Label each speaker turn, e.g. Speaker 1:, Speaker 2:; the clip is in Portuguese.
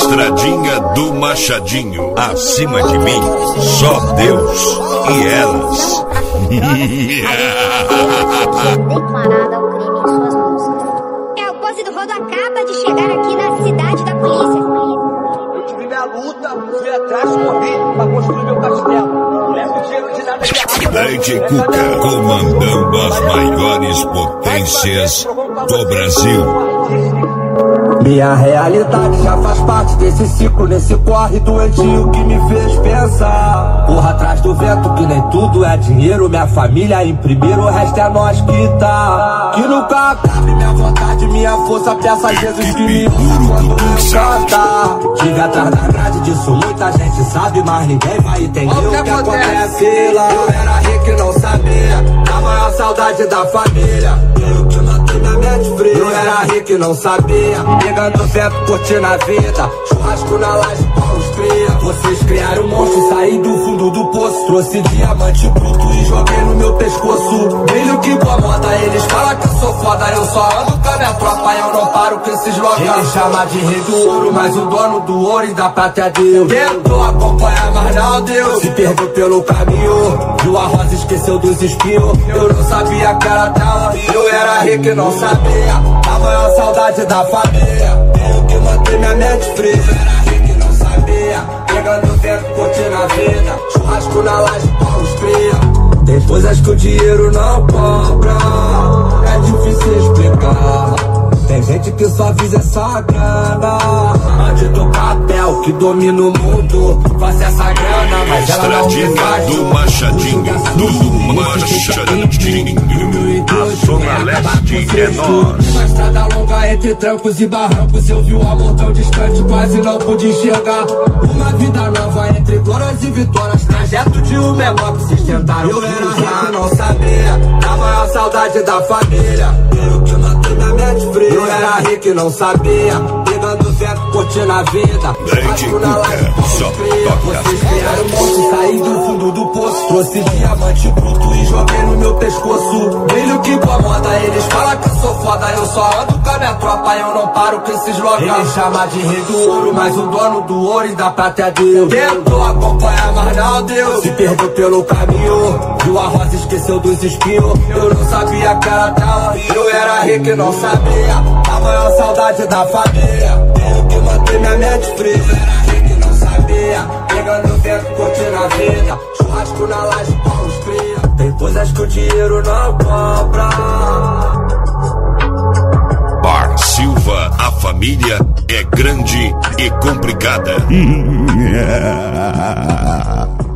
Speaker 1: Estradinha do Machadinho. Acima de mim, só Deus e elas.
Speaker 2: Declarada ao crime em suas músicas. É, o Pose do Rodo acaba de chegar aqui na cidade da polícia.
Speaker 3: Eu tive minha luta, fui atrás, corri pra construir meu castelo. Levo dinheiro de nada de errado.
Speaker 1: Dante Cuca, comandando as maiores potências do Brasil.
Speaker 4: Minha realidade já faz parte desse ciclo, nesse corre doentio que me fez pensar. Corra atrás do vento que nem tudo é dinheiro. Minha família em primeiro, o resto é nós que tá. Que nunca acabe minha vontade, minha força, peça Jesus que me usa quando eu cantar. Tive atrás da grade disso, muita gente sabe, mas ninguém vai entender o que acontece lá. Eu era rico e não sabia, a maior saudade da família. Eu que matei minha mente fria. Eu era rico e não sabia, pegando vento, curtindo a vida. Churrasco na laje, Paulo cria. Vocês criaram um monstro, saí do fundo do poço. Trouxe diamante bruto e joguei no meu pescoço. Brilho que incomoda, eles falam que eu sou foda. Eu só ando com a minha tropa e eu não paro com esses locais. Ele chama de rei do ouro, mas o dono do ouro e da prata é Deus. Tentou acompanhar, mas não deu. Se perdeu pelo caminho, viu a rosa, esqueceu dos espinhos. Eu não sabia que era dela. Eu era rico e não sabia, a maior saudade da família. Tenho que manter minha mente fria. Eu era rico e não sabia, pegando vento, curtindo a vida. Churrasco na laje, Paulo cria. Tem coisas que o dinheiro não compra, é difícil explicar. Tem gente que só visa essa grana, bandido papel que domina o mundo. Faz essa grana, mas ela não me faz.
Speaker 1: Do Machadinho, do Machadinho. A Zona Leste é nós.
Speaker 4: Na estrada longa entre trancos e barrancos, eu vi o amor tão distante, quase não pude enxergar. Uma vida nova entre glórias e vitórias, trajeto de um menor que vocês tentaram. Eu era rico, não sabia, a maior saudade da família. Eu que matei minha mente fria. Eu era rico e não sabia, pegando vento, curtindo a vida.
Speaker 1: Dante Cuca, só toca.
Speaker 4: Vocês criaram um monstro, saí do fundo do poço. Trouxe diamante bruto e joguei no meu pescoço. Brilho que incomoda, eles falam que eu sou foda. Eu só ando com a minha tropa e eu não paro com esses locais. Ele chama de rei do ouro, mas o dono do ouro e da prata é Deus. Tentou acompanhar, mas não deu. Se perdeu pelo caminho, viu a rosa, esqueceu dos espinhos. Eu não sabia que era dela. Eu era rico e não sabia, a maior saudade da família. Tenho que manter minha mente fria. Eu era rico e não sabia, pegando vento, curtindo a vida. Churrasco na laje, Paulo cria. Tem coisas que o dinheiro não compra.
Speaker 1: Bar Silva, a família é grande e complicada.